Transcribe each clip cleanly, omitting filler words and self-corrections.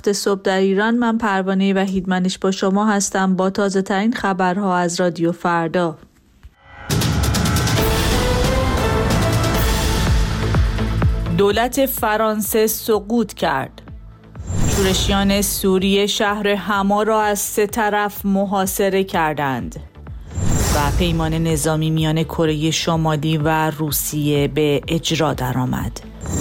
7 صبح در ایران. من پروانه وحیدمنش با شما هستم با تازه ترین خبرها از رادیو فردا. دولت فرانسه سقوط کرد. شورشیان سوریه شهر حما را از 3 طرف محاصره کردند و پیمان نظامی میان کره شمالی و روسیه به اجرا درآمد.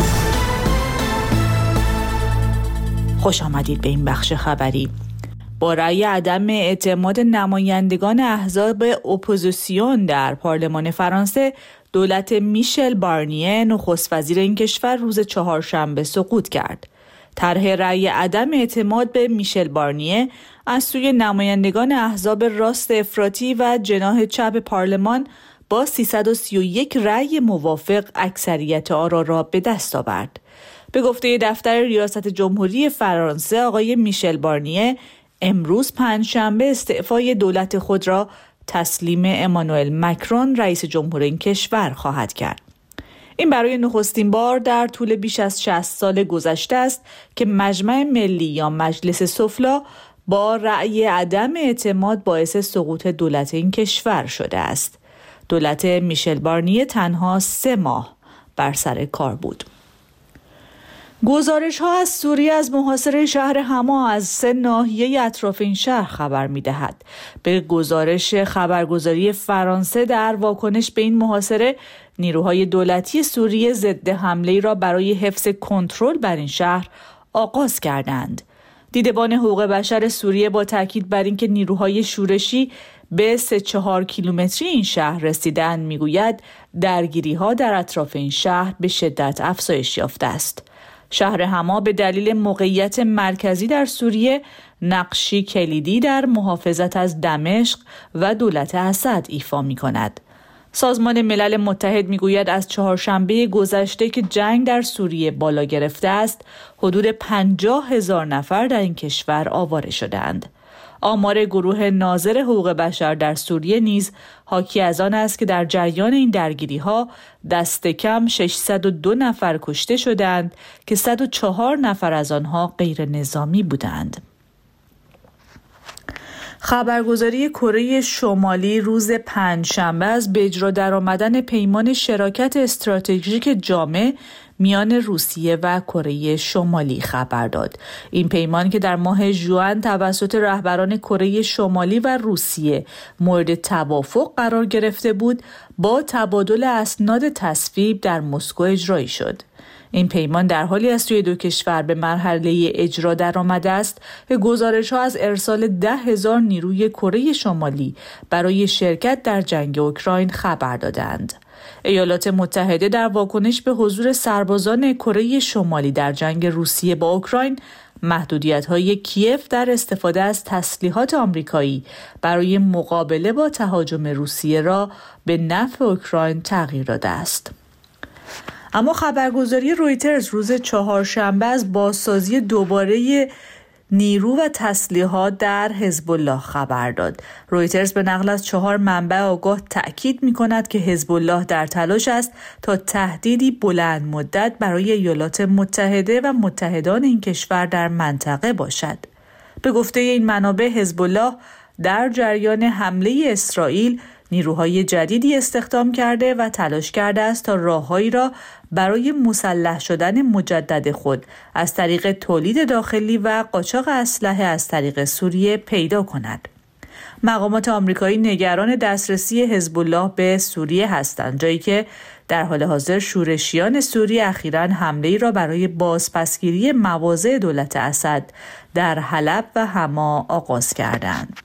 خوش آمدید به این بخش خبری. با رأی عدم اعتماد نمایندگان احزاب اپوزیسیون در پارلمان فرانسه، دولت میشل بارنیه نخست وزیر این کشور روز چهارشنبه سقوط کرد. طرح رأی عدم اعتماد به میشل بارنیه از سوی نمایندگان احزاب راست افراطی و جناح چپ پارلمان با 331 رأی موافق اکثریت آرا را به دست آورد. به گفته دفتر ریاست جمهوری فرانسه، آقای میشل بارنیه امروز پنجشنبه استعفای دولت خود را تسلیم امانوئل مکرون رئیس جمهور این کشور خواهد کرد. این برای نخستین بار در طول بیش از 60 سال گذشته است که مجمع ملی یا مجلس سفلا با رأی عدم اعتماد باعث سقوط دولت این کشور شده است. دولت میشل بارنیه تنها 3 ماه بر سر کار بود. گزارش‌ها از سوریه از محاصره شهر حما از 3 ناحیه اطراف این شهر خبر می‌دهد. به گزارش خبرگزاری فرانسه، در واکنش به این محاصره، نیروهای دولتی سوریه ضد حمله‌ای را برای حفظ کنترل بر این شهر آغاز کردند. دیدبان حقوق بشر سوریه با تاکید بر اینکه نیروهای شورشی به 3-4 کیلومتری این شهر رسیدند میگوید درگیری‌ها در اطراف این شهر به شدت افزایش یافته است. شهر حما به دلیل موقعیت مرکزی در سوریه نقشی کلیدی در محافظت از دمشق و دولت اسد ایفا می‌کند. سازمان ملل متحد میگوید از چهارشنبه گذشته که جنگ در سوریه بالا گرفته است، حدود 50,000 نفر در این کشور آواره شدند. آمار گروه ناظر حقوق بشر در سوریه نیز حاکی از آن است که در جریان این درگیری‌ها دست کم 602 نفر کشته شدند که 104 نفر از آنها غیر نظامی بودند. خبرگزاری کره شمالی روز پنجشنبه از به اجرا درآمدن پیمان شراکت استراتژیک جامع میان روسیه و کره شمالی خبر داد. این پیمان که در ماه ژوئن توسط رهبران کره شمالی و روسیه مورد توافق قرار گرفته بود، با تبادل اسناد تصویب در مسکو اجرایی شد. این پیمان در حالی از سوی 2 کشور به مرحله اجرا درآمده است که گزارش‌ها از ارسال 10,000 نیروی کره شمالی برای شرکت در جنگ اوکراین خبر دادند. ایالات متحده در واکنش به حضور سربازان کره شمالی در جنگ روسیه با اوکراین، محدودیت‌های کیف در استفاده از تسلیحات آمریکایی برای مقابله با تهاجم روسیه را به نفع اوکراین تغییر داده است. اما خبرگزاری رویترز روز چهارشنبه از بازسازی دوباره نیرو و تسلیحات در حزب الله خبر داد. رویترز به نقل از 4 منبع آگاه تأکید می‌کند که حزب الله در تلاش است تا تهدیدی بلند مدت برای ایالات متحده و متحدان این کشور در منطقه باشد. به گفته این منابع، حزب الله در جریان حمله اسرائیل نیروهای جدیدی استخدام کرده و تلاش کرده است تا راههایی را برای مسلح شدن مجدد خود از طریق تولید داخلی و قاچاق اسلحه از طریق سوریه پیدا کند. مقامات آمریکایی نگران دسترسی حزب الله به سوریه هستند، جایی که در حال حاضر شورشیان سوریه اخیراً حمله‌ای را برای بازپسگیری مواضع دولت اسد در حلب و حما آغاز کردند.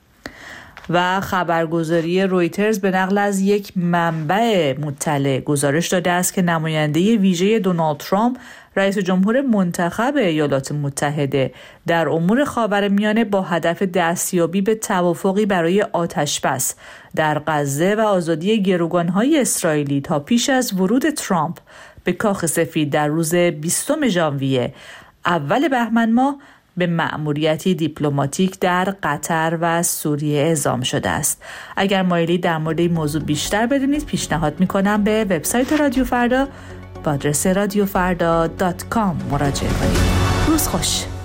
و خبرگزاری رویترز به نقل از یک منبع مطلع گزارش داده است که نماینده ویژه دونالد ترامپ، رئیس جمهور منتخب ایالات متحده، در امور خاورمیانه با هدف دستیابی به توافقی برای آتشبس در غزه و آزادی گروگان‌های اسرائیلی تا پیش از ورود ترامپ به کاخ سفید در روز 20 ژانویه اول بهمن ماه به مأموریتی دیپلماتیک در قطر و سوریه اعزام شده است. اگر مایلید در مورد این موضوع بیشتر بدونید، پیشنهاد میکنم به وبسایت رادیو فردا با آدرس radiofarda.com مراجعه کنید. روز خوش.